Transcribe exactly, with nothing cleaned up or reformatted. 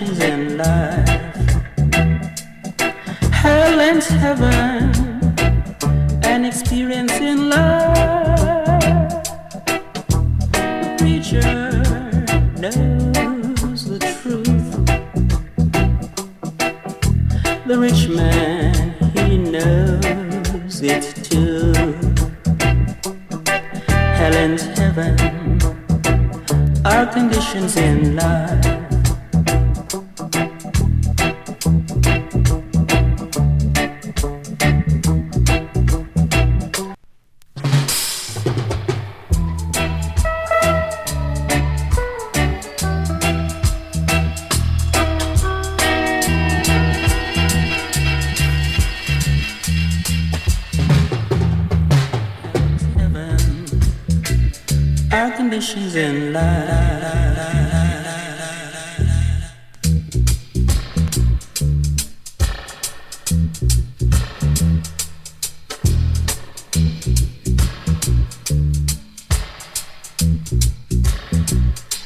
conditions in life. Hell and heaven, an experience in life. The preacher knows the truth. The rich man, he knows it too. Hell and heaven are conditions in life. Our conditions in life.